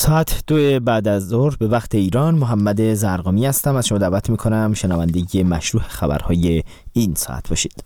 ساعت 2 بعد از ظهر به وقت ایران. محمد زرقامی هستم. از شما دعوت میکنم شنونده مشروع خبرهای این ساعت باشید.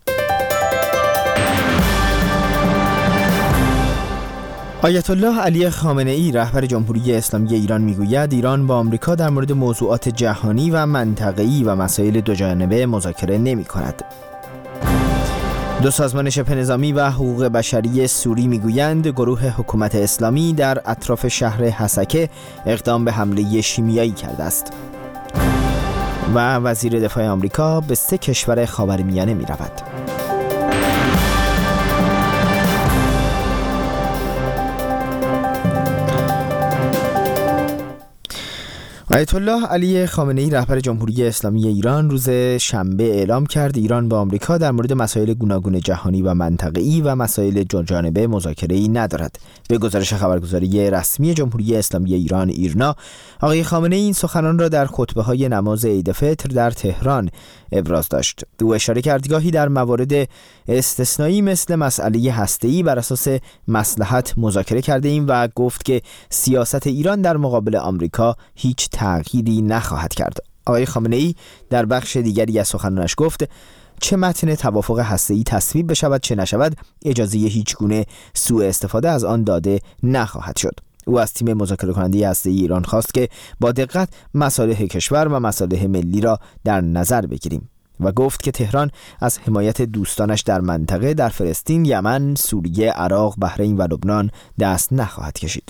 آیت الله علی خامنه ای رهبر جمهوری اسلامی ایران میگوید ایران با آمریکا در مورد موضوعات جهانی و منطقه‌ای و مسائل دوجانبه مذاکره نمی‌کند. دو سازمان شبه نظامی و حقوق بشری سوری میگویند گروه حکومت اسلامی در اطراف شهر حسکه اقدام به حمله شیمیایی کرده است. و وزیر دفاع آمریکا به 3 کشور خاورمیانه می‌رود. آیت الله علی خامنه ای رهبر جمهوری اسلامی ایران روز شنبه اعلام کرد ایران با آمریکا در مورد مسائل گوناگون جهانی و منطقه‌ای و مسائل دوجانبه مذاکره‌ای ندارد. به گزارش خبرگزاری رسمی جمهوری اسلامی ایران ایرنا، آقای خامنه ای این سخنان را در خطبه‌های نماز عید فطر در تهران ابراز داشت. او اشاره کرد گاهی در موارد استثنایی مثل مسئله هسته‌ای بر اساس مصلحت مذاکره کرده ایم و گفت که سیاست ایران در مقابل آمریکا هیچ تغییری نخواهد کرد. آقای خامنه ای در بخش دیگری از سخنانش گفت چه متن توافق هسته‌ای تصویب بشود چه نشود اجازه هیچ گونه سوء استفاده از آن داده نخواهد شد. او از تیم مذاکره کننده هسته‌ای ایران خواست که با دقت مصالح کشور و مصالح ملی را در نظر بگیریم و گفت که تهران از حمایت دوستانش در منطقه در فلسطین، یمن، سوریه، عراق، بحرین و لبنان دست نخواهد کشید.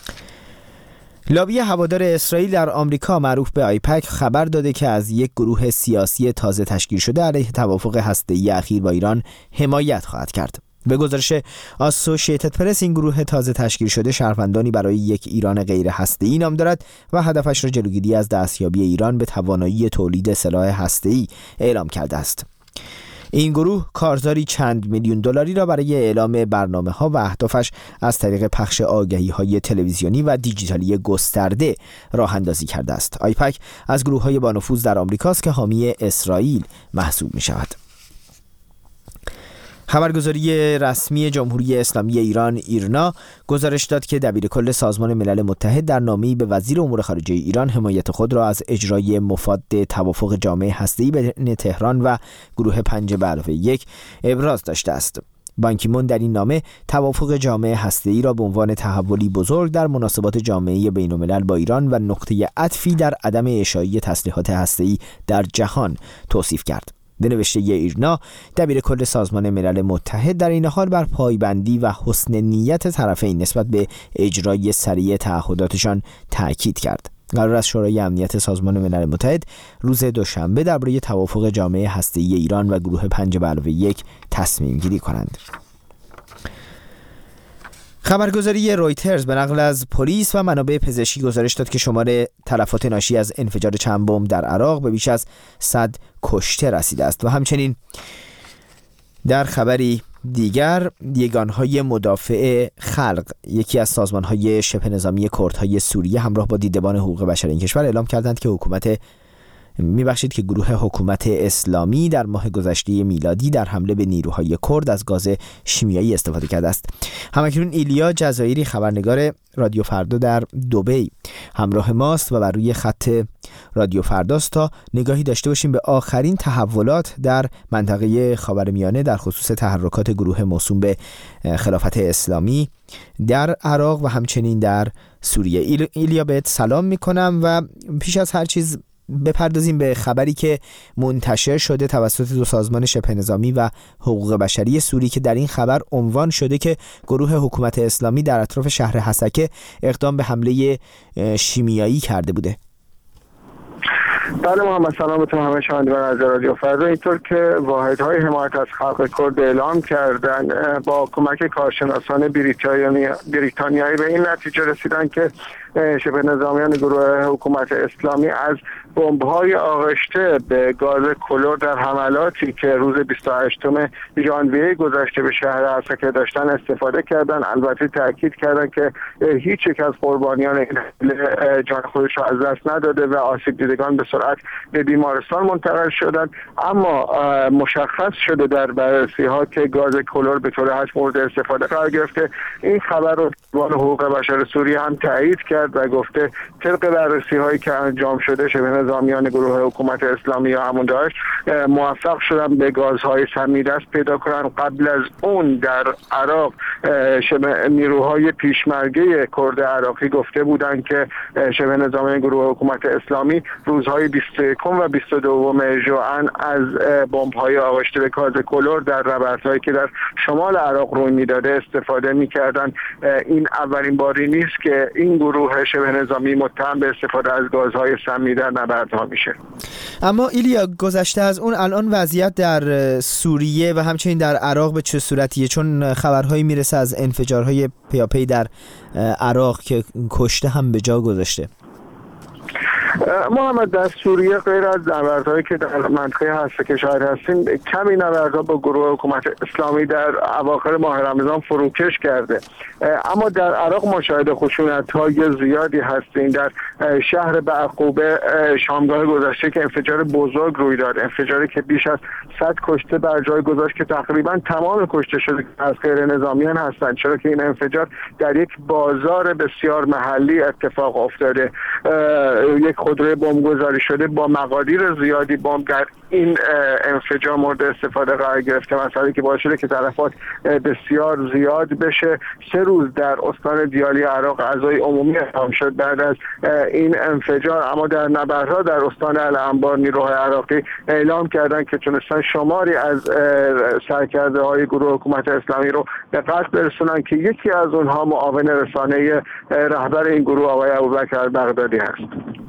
لابی هوادار اسرائیل در آمریکا معروف به آیپک خبر داده که از یک گروه سیاسی تازه تشکیل شده علیه توافق هسته‌ای اخیر با ایران حمایت خواهد کرد. به گزارش آسوشیتد پرس این گروه تازه تشکیل شده شهروندانی برای یک ایران غیر هسته‌ای نام دارد و هدفش را جلوگیری از دستیابی ایران به توانایی تولید سلاح هسته‌ای اعلام کرده است. این گروه کارزاری چند میلیون دلاری را برای اعلام برنامه‌ها و اهدافش از طریق پخش آگهی‌های تلویزیونی و دیجیتالی گسترده راه اندازی کرده است. آیپک از گروه‌های با نفوذ در آمریکاست که حامی اسرائیل محسوب می‌شود. خبرگزاری رسمی جمهوری اسلامی ایران ایرنا گزارش داد که دبیرکل سازمان ملل متحد در نامه‌ای به وزیر امور خارجه ایران حمایت خود را از اجرای مفاد توافق جامع هسته‌ای بین تهران و گروه 5+1 ابراز داشته است. بان کی مون در این نامه توافق جامع هسته‌ای را به عنوان تحولی بزرگ در مناسبات جامعه بین‌الملل با ایران و نقطه عطفی در عدم اشاعه تسلیحات هسته‌ای در جهان توصیف کرد. به نوشته ایرنا، دبیرکل سازمان ملل متحد در این حال بر پایبندی و حسن نیت طرفین نسبت به اجرای سریع تعهداتشان تاکید کرد. قرار است شورای امنیت سازمان ملل متحد روز دوشنبه درباره توافق جامع هسته‌ای ایران و گروه 5+1 تصمیم گیری کنند. خبرگزاری رویترز به نقل از پلیس و منابع پزشکی گزارش داد که شمار تلفات ناشی از انفجار چند بمب در عراق به بیش از 100 کشته رسیده است. و همچنین در خبری دیگر یگانهای مدافع خلق، یکی از سازمانهای شبه نظامی کردهای سوریه، همراه با دیدبان حقوق بشر این کشور اعلام کردند که گروه حکومت اسلامی در ماه گذشته میلادی در حمله به نیروهای کرد از گاز شیمیایی استفاده کرده است. همکنون ایلیا جزایری خبرنگار رادیو فردا در دبی همراه ماست و بر روی خط رادیو فرداست تا نگاهی داشته باشیم به آخرین تحولات در منطقه خاورمیانه در خصوص تحرکات گروه موسوم به خلافت اسلامی در عراق و همچنین در سوریه. ایلیا بهت سلام میکنم و پیش از هر چیز بپردازیم به خبری که منتشر شده توسط دو سازمان شبه نظامی و حقوق بشری سوری که در این خبر عنوان شده که گروه حکومت اسلامی در اطراف شهر حسکه اقدام به حمله شیمیایی کرده بوده. بله محمد، سلام به همه شنوندگان از رادیو فردا. اینطور که واحدهای حمایت از خلق کرد اعلام کردن با کمک کارشناسان بریتانیایی به این نتیجه رسیدن که شبه نظامیان گروه حکومت اسلامی از بمب‌های آغشته به گاز کلور در حملاتی که روز 28 ژانویه گذشته به شهر حسکه داشتن استفاده کردن. البته تاکید کردن که هیچ یک از قربانیان این جان خودش را از دست نداده و آسیب دیدگان به سرعت به بیمارستان منتقل شدند، اما مشخص شده در بررسی‌ها که گاز کلور به طور حتمی مورد استفاده قرار گرفته. این خبر رو دیوان حقوق بشر سوریه هم تایید کرد و گفته طبق بررسی‌هایی که انجام شده شبه نظامیان گروه حکومت اسلامی یا همون داعش موفق شدن به گازهای سمی دست پیدا کنن. قبل از اون در عراق نیروهای پیشمرگه کرد عراقی گفته بودند که شبه نظامیان گروه حکومت اسلامی روزهای 21 و 22 ژوئن از بمب‌های آغشته به گاز کلور در نبردهایی که در شمال عراق روی میداده استفاده می‌کردند. این اولین باری نیست که این گروه شبه نظامی متهم به استفاده از گازهای سمی در نبردها میشه. اما ایلیا، گذشته از اون الان وضعیت در سوریه و همچنین در عراق به چه صورتیه؟ چون خبرهایی میرسه از انفجارهای پیاپی در عراق که کشته هم به جا گذاشته. محمد، در سوریه غیر از نبردهایی که در منطقه هسته که شاهد هستیم، کمی نبردها با گروه حکومت اسلامی در اواخر ماه رمضان فروکش کرده، اما در عراق مشاهده خشونت‌های زیادی هستیم. در شهر بعقوبه شامگاه گذشته که انفجار بزرگ روی داد، انفجاری که بیش از 100 کشته بر جای گذاشت که تقریبا تمام کشته شده از غیر نظامیان هستند، چرا که این انفجار در یک بازار بسیار محلی اتفاق افتاده. یک خودروی بمبگذاری شده با مقادیر زیادی بمب در این انفجار مورد استفاده قرار گرفته، مسئله که باعث شده که تلفات بسیار زیاد بشه. 3 روز در استان دیالی عراق عزای عمومی اعلام شد بعد از این انفجار، اما در نبردها در استان الانبار نیروهای عراقی اعلام کردند که تونستن شماری از سرکرده‌های گروه حکومت اسلامی رو به قتل برسونن که یکی از اونها معاون رسانه رهبر این گروه آقای ابوبکر بغدادی هست.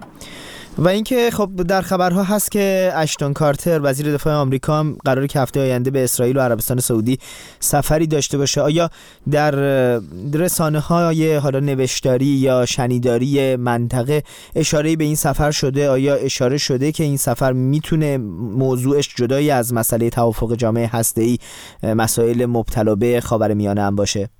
و اینکه خب در خبرها هست که اشتون کارتر وزیر دفاع آمریکا قراره که هفته آینده به اسرائیل و عربستان سعودی سفری داشته باشه. آیا در رسانه‌های حالا نوشتاری یا شنیداری منطقه اشاره‌ای به این سفر شده؟ آیا اشاره شده که این سفر میتونه موضوعش جدایی از مسئله توافق جامعه هسته‌ای مسائل مبتلا به خاورمیانه هم باشه؟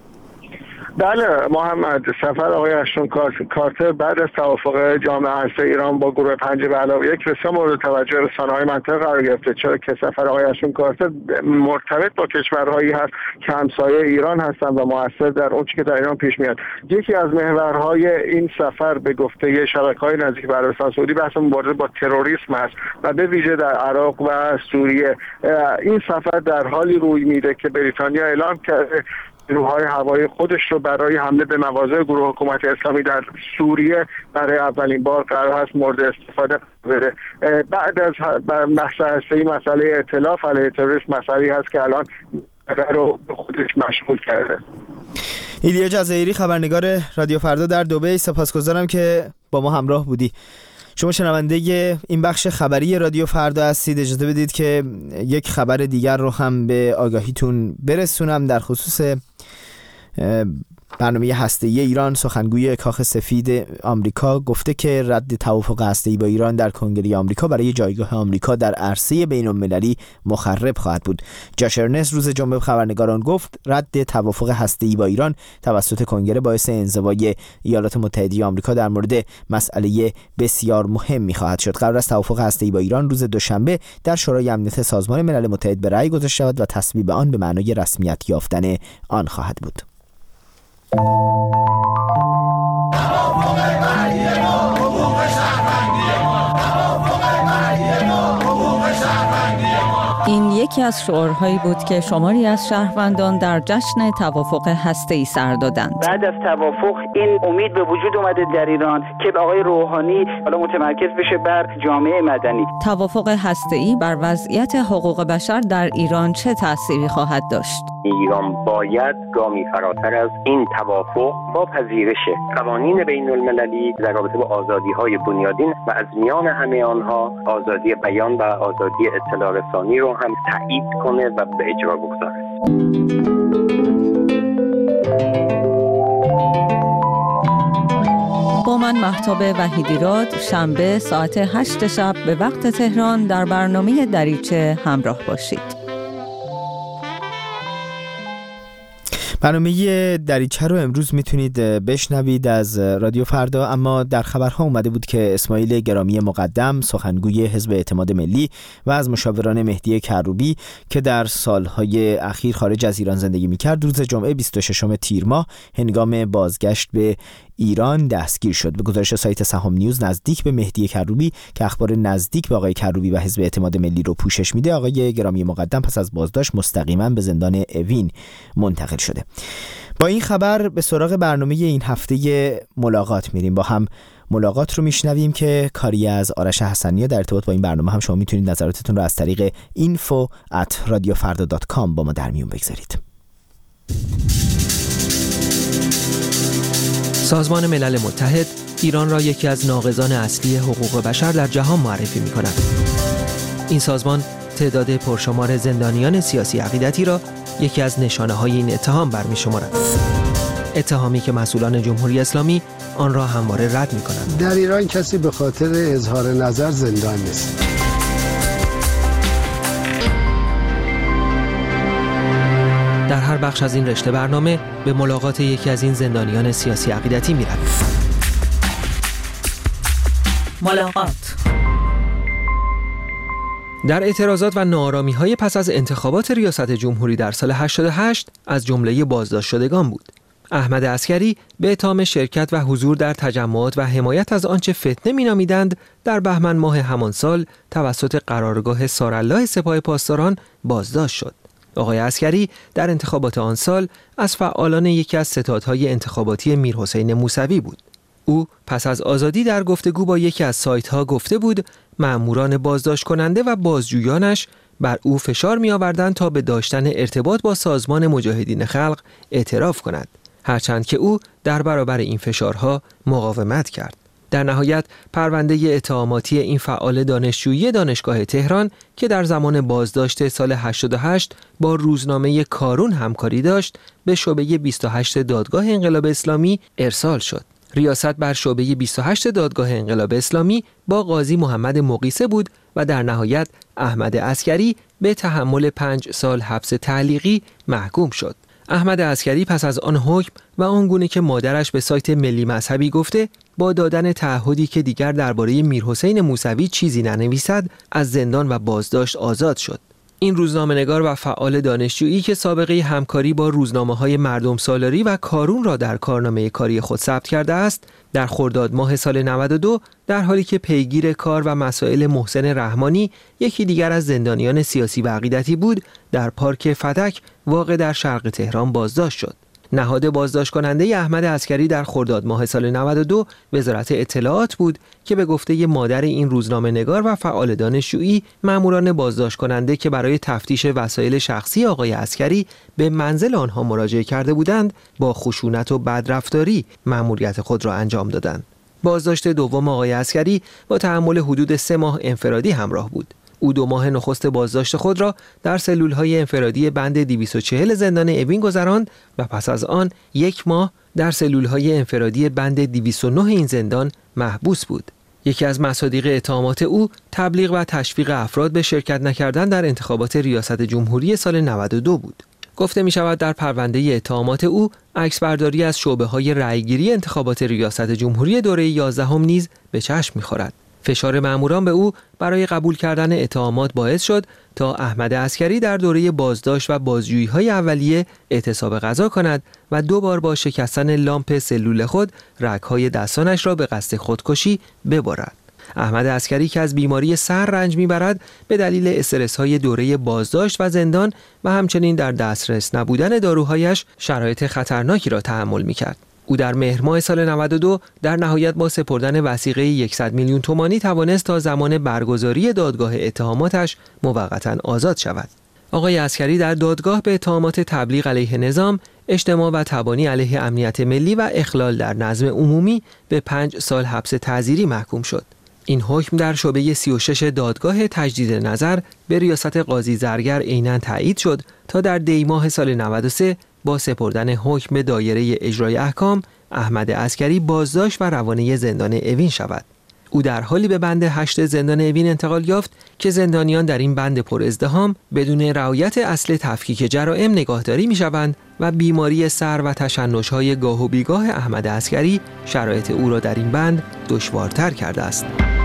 بله محمد، سفر آقای اشتون کارتر بعد از توافق جامعه هسته‌ای ایران با گروه 5+1 بسیار مورد توجه رسانه‌های منطقه قرار گرفته، چرا که سفر آقای اشتون کارتر مرتبط با کشورهایی هست که همسایه ایران هستند و مؤثر در اون چیزی که در ایران پیش میاد. یکی از محورهای این سفر به گفته شبکه‌های نزدیک به عربستان سعودی بحث مبارزه با تروریسم است و به ویژه در عراق و سوریه. این سفر در حالی روی میده که بریتانیا اعلام کرده نیروهای هوایی خودش رو برای حمله به مواضع گروه حکومت اسلامی در سوریه برای اولین بار قرار هست مورد استفاده بره. بعد از بحث هسته‌ای مسئله ائتلاف علیه تروریسم مسئله‌ای هست که الان رو به خودش مشغول کرده. ایلیا جزایری، خبرنگار رادیو فردا در دبی، سپاسگزارم که با ما همراه بودی. شما شنونده این بخش خبری رادیو فردا هستید. اجازه بدید که یک خبر دیگر رو هم به آگاهیتون برسونم در خصوص برنامه هسته‌ای ایران. سخنگوی کاخ سفید آمریکا گفته که رد توافق هسته‌ای با ایران در کنگره آمریکا برای جایگاه آمریکا در عرصه بین‌المللی مخرب خواهد بود. جاش ارنست روز جمعه خبرنگاران گفت رد توافق هسته‌ای با ایران توسط کنگره باعث انزوای ایالات متحده آمریکا در مورد مسئله بسیار مهمی خواهد شد. قرار است توافق هسته‌ای با ایران روز دوشنبه در شورای امنیت سازمان ملل متحد به رأی گذاشته شود و تصویب آن به معنای رسمیت یافتن آن خواهد بود. این یکی از شعارهایی بود که شماری از شهروندان در جشن توافق هسته‌ای سر دادند. بعد از توافق این امید به وجود اومده در ایران که آقای روحانی حالا متمرکز بشه بر جامعه مدنی. توافق هسته‌ای بر وضعیت حقوق بشر در ایران چه تأثیری خواهد داشت؟ ایران باید گامی فراتر از این توافق با پذیرش قوانین بین المللی در رابطه با آزادی‌های بنیادین و از میان همه آنها آزادی بیان و آزادی اطلاع رسانی رو هم تایید کنه و به اجرا بگذاره. با من مهتاب وحیدیراد شنبه ساعت 8 شب به وقت تهران در برنامه دریچه همراه باشید. برنامه دریچه رو امروز میتونید بشنوید از رادیو فردا، اما در خبرها اومده بود که اسماعیل گرامی مقدم سخنگوی حزب اعتماد ملی و از مشاوران مهدی کروبی که در سالهای اخیر خارج از ایران زندگی میکرد، روز جمعه 26 تیر ماه هنگام بازگشت به ایران دستگیر شد. به گزارش سایت سهام نیوز، نزدیک به مهدی کروبی که اخبار نزدیک به آقای کروبی و حزب اعتماد ملی رو پوشش میده، آقای گرامی مقدم پس از بازداشت مستقیما به زندان اوین منتقل شده. با این خبر به سراغ برنامه این هفته ملاقات میریم. با هم ملاقات رو میشنویم که کاری از آرش حسنی. در ارتباط با این برنامه هم شما میتونید نظراتتون رو از طریق info@radiofarda.com با ما در میون بگذارید. سازمان ملل متحد ایران را یکی از ناقضان اصلی حقوق بشر در جهان معرفی می‌کند. این سازمان تعداد پرشمار زندانیان سیاسی عقیدتی را یکی از نشانه‌های این اتهام برمی‌شمارد. اتهامی که مسئولان جمهوری اسلامی آن را همواره رد می‌کنند. در ایران کسی به خاطر اظهار نظر زندان نیست. در هر بخش از این رشته برنامه به ملاقات یکی از این زندانیان سیاسی عقیدتی می‌رویم. ملاقات. در اعتراضات و ناآرامی‌های پس از انتخابات ریاست جمهوری در سال 88 از جمله بازداشت شدگان بود. احمد عسکری به اتهام شرکت و حضور در تجمعات و حمایت از آنچه فتنه می‌نامیدند در بهمن ماه همان سال توسط قرارگاه سارالله سپاه پاسداران بازداشت شد. آقای عسکری در انتخابات آن سال از فعالان یکی از ستادهای انتخاباتی میرحسین موسوی بود. او پس از آزادی در گفتگو با یکی از سایت‌ها گفته بود مأموران بازداشت کننده و بازجویانش بر او فشار می‌آوردند تا به داشتن ارتباط با سازمان مجاهدین خلق اعتراف کند، هرچند که او در برابر این فشارها مقاومت کرد. در نهایت پرونده اتهاماتی این فعال دانشجویی دانشگاه تهران که در زمان بازداشت سال 88 با روزنامه کارون همکاری داشت به شعبه 28 دادگاه انقلاب اسلامی ارسال شد. ریاست بر شعبه 28 دادگاه انقلاب اسلامی با قاضی محمد مقیسه بود و در نهایت احمد عسکری به تحمل 5 سال حبس تعلیقی محکوم شد. احمد عسکری پس از آن حکم و آنگونه که مادرش به سایت ملی مذهبی گفته با دادن تعهدی که دیگر درباره میرحسین موسوی چیزی ننویسد از زندان و بازداشت آزاد شد. این روزنامه‌نگار و فعال دانشجویی که سابقه همکاری با روزنامه‌های مردم سالاری و کارون را در کارنامه کاری خود ثبت کرده است، در خرداد ماه سال 92 در حالی که پیگیر کار و مسائل محسن رحمانی یکی دیگر از زندانیان سیاسی و عقیدتی بود، در پارک فدک واقع در شرق تهران بازداشت شد. نهاد بازداشت کننده احمد عسکری در خرداد ماه سال 92 وزارت اطلاعات بود که به گفته مادر این روزنامه نگار و فعال دانشجویی ماموران بازداشت کننده که برای تفتیش وسایل شخصی آقای عسکری به منزل آنها مراجعه کرده بودند با خشونت و بدرفتاری مأموریت خود را انجام دادند. بازداشت دوم آقای عسکری با تحمل حدود 3 ماه انفرادی همراه بود. او 2 ماه نخست بازداشت خود را در سلول‌های انفرادی بند 240 زندان اوین گذراند و پس از آن 1 ماه در سلول‌های انفرادی بند 209 این زندان محبوس بود. یکی از مصادیق اتهامات او تبلیغ و تشویق افراد به شرکت نکردن در انتخابات ریاست جمهوری سال 92 بود. گفته می شود در پرونده اتهامات او عکسبرداری از شعبه‌های رأیگیری انتخابات ریاست جمهوری دوره 11 نیز به چشم می‌خورد. فشار مأموران به او برای قبول کردن اتهامات باعث شد تا احمد عسکری در دوره بازداشت و بازجویی‌های اولیه اعتصاب غذا کند و 2 بار با شکستن لامپ سلول خود رگ‌های دستانش را به قصد خودکشی ببرد. احمد عسکری که از بیماری سر رنج می‌برد به دلیل استرس‌های دوره بازداشت و زندان و همچنین در دسترس نبودن داروهایش شرایط خطرناکی را تحمل می‌کرد. او در مهر ماه سال 92 در نهایت با سپردن وثیقه 100 میلیون تومانی توانست تا زمان برگزاری دادگاه اتهاماتش موقتا آزاد شود. آقای عسکری در دادگاه به اتهامات تبلیغ علیه نظام، اجتماع و تبانی علیه امنیت ملی و اخلال در نظم عمومی به 5 سال حبس تعزیری محکوم شد. این حکم در شعبه 36 دادگاه تجدید نظر به ریاست قاضی زرگر عیناً تایید شد تا در دی ماه سال 93 با سپردن حکم به دایره اجرای احکام احمد عسکری بازداشت و روانه زندان اوین شود. او در حالی به بند 8 زندان اوین انتقال یافت که زندانیان در این بند پر ازدحام بدون رعایت اصل تفکیک جرائم نگاهداری می‌شوند و بیماری سر و تشنج‌های گاه و بیگاه احمد عسکری شرایط او را در این بند دشوارتر کرده است.